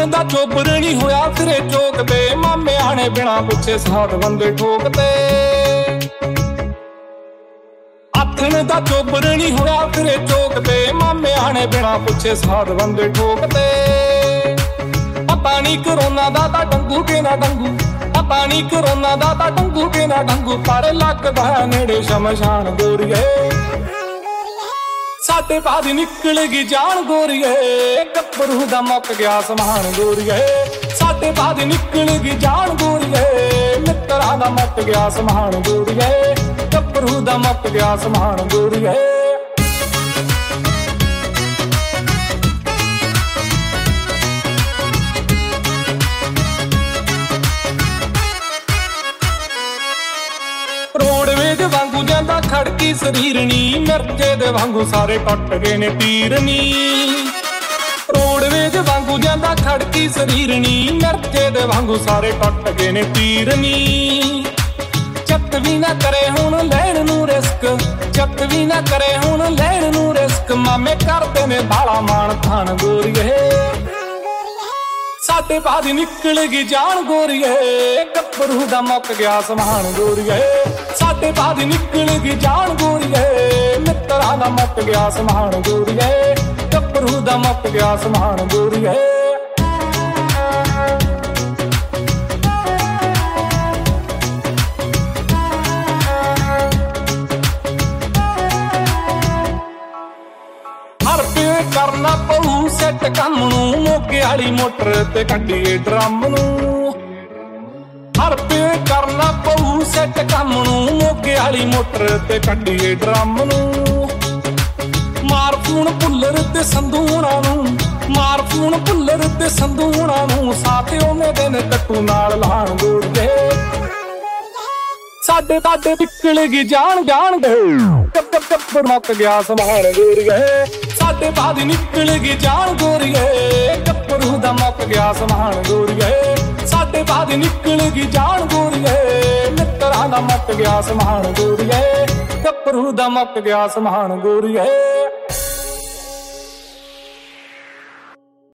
ਦਾ ਚੋਬਰ ਨੀ ਹੋਇਆ ਫਿਰੇ ਚੋਕਦੇ, ਮਾਮਿਆਂ ਨੇ ਬਿਨਾਂ ਪੁੱਛੇ ਸਾਧ ਬੰਦੇ ਠੋਕਦੇ। ਆਥਣ ਦਾ ਚੋਬਰ ਨੀ ਹੋਇਆ ਫਿਰੇ ਚੋਕਦੇ, ਮਾਮਿਆਂ ਨੇ ਬਿਨਾਂ ਪੁੱਛੇ ਸਾਧ ਬੰਦੇ ਠੋਕਦੇ। ਪਤਾ ਨੀ ਕਰੋਨਾ ਦਾ ਤਾਂ ਡੰਗੂ ਕੇ ਨਾ ਡੰਗੂ, ਪਤਾ ਨੀ ਕਰੋਨਾ ਦਾ ਤਾਂ ਡੰਗੂ ਕੇ ਨਾ ਡੰਗੂ, ਪਰ ਲੱਗਦਾ ਨੇੜੇ ਸ਼ਮਸ਼ਾਨ ਗੋਰੀਏ। ਸਾਡੇ ਬਾਅਦ ਨਿਕਲ ਗਈ ਜਾਨ ਗੋਰੀਏ, ਗੱਭਰੂ ਦਾ ਮੁੱਕ ਗਿਆ ਸਮਾਨ ਗੋਰੀਏ। ਸਾਡੇ ਬਾਅਦ ਨਿਕਲ ਗਈ ਜਾਨ ਗੋਰੀਏ, ਮਿੱਤਰਾਂ ਦਾ ਮੁੱਕ ਗਿਆ ਸਮਾਨ ਗੋਰੀਏ, ਗੱਭਰੂ ਦਾ ਮੁੱਕ ਗਿਆ ਸਮਾਨ ਗੋਰੀਏ। ਰੋਡਵੇਜ ਵਾਂਗੂ ਜਾਂਦਾ ਖੜਕੀ ਸਰੀਰ ਨੀ, ਮਿਰਜੇ ਦੇ ਵਾਂਗੂ ਸਾਰੇ ਟੁੱਟ ਗਏ ਨੇ ਤੀਰ ਨੀ। ਰੋਡਵੇਜ ਵਾਂਗੂ ਜਾਂਦਾ ਖੜਕੀ ਸਰੀਰ ਨੀ, ਮਿਰਜੇ ਦੇ ਵਾਂਗੂ ਸਾਰੇ ਟੁੱਟ ਗਏ ਨੇ ਤੀਰ ਨੀ। ਚੱਤ ਵੀ ਨਾ ਕਰੇ ਹੁਣ ਲੈਣ ਨੂੰ ਰਿਸਕ, ਚੱਤ ਵੀ ਨਾ ਕਰੇ ਹੁਣ ਲੈਣ ਨੂੰ ਰਿਸਕ, ਮਾਮੇ ਕਰਦੇ ਨੇ ਬਾਲਾ ਮਾਣ ਥਾਨ ਗੋਰੀਏ। ਸਾਡੇ ਬਾਅਦ ਨਿਕਲ ਗਈ ਜਾਨ ਗੋਰੀਏ, ਗੱਭਰੂ ਦਾ ਮੁੱਕ ਗਿਆ ਸਮਾਨ ਗੋਰੀਏ। ਸਾਡੇ ਬਾਅਦ ਨਿਕਲ ਗਈ ਜਾਨ ਗੋਰੀਏ, ਮਿੱਤਰਾਂ ਦਾ ਮੁੱਕ ਗਿਆ ਸਮਾਨ ਗੋਰੀਏ, ਗੱਭਰੂ ਦਾ ਮੁੱਕ ਗਿਆ ਸਮਾਨ ਗੋਰੀਏ। ਕਰਨਾ ਪਊ ਸੈੱਟ ਕੰਮ ਨੂੰ, ਮੋਗੇ ਵਾਲੀ ਮੋਟਰ ਤੇ ਕੱਢੀਏ ਡਰਮ ਨੂੰ। ਹਰਪੇ ਕਰਨਾ ਪਊ ਸੈੱਟ ਕੰਮ ਨੂੰ, ਮੋਗੇ ਵਾਲੀ ਮੋਟਰ ਤੇ ਕੱਢੀਏ ਡਰਮ ਨੂੰ। ਮਾਰ ਫੂਨ ਭੁੱਲਰ ਤੇ ਸੰਧੂਣਾ ਨੂੰ, ਮਾਰ ਫੂਨ ਭੁੱਲਰ ਤੇ ਸੰਧੂਣਾ ਨੂੰ, ਸਾਥੇ ਉਹਨੇ ਦਿਨ ਕੱਟੂ ਨਾਲ ਲਾਣ ਗੋਰੀਏ। ਸਾਡੇ ਬਾਡੇ ਨਿਕਲ ਗਈ ਜਾਨ ਜਾਨ ਗੱਭਰੂ ਮੁੱਕ ਗਿਆ ਸਮਾਨ ਗੋਰੀਏ। ਸਾਡੇ ਬਾਅਦ ਨਿਕਲ ਗਈ ਜਾਨ ਗੋਰੀਏ, ਗੱਭਰੂ ਦਾ ਮੁੱਕ ਗਿਆ ਸਮਾਨ ਗੋਰੀਏ। ਸਾਡੇ ਬਾਅਦ ਨਿਕਲ ਗਈ ਜਾਨ ਗੋਰੀਏ, ਮਿੱਤਰਾਂ ਦਾ ਮੁੱਕ ਗਿਆ ਸਮਾਨ ਗੋਰੀਏ, ਗੱਭਰੂ ਦਾ ਮੁੱਕ ਗਿਆ ਸਮਾਨ ਗੋਰੀਏ।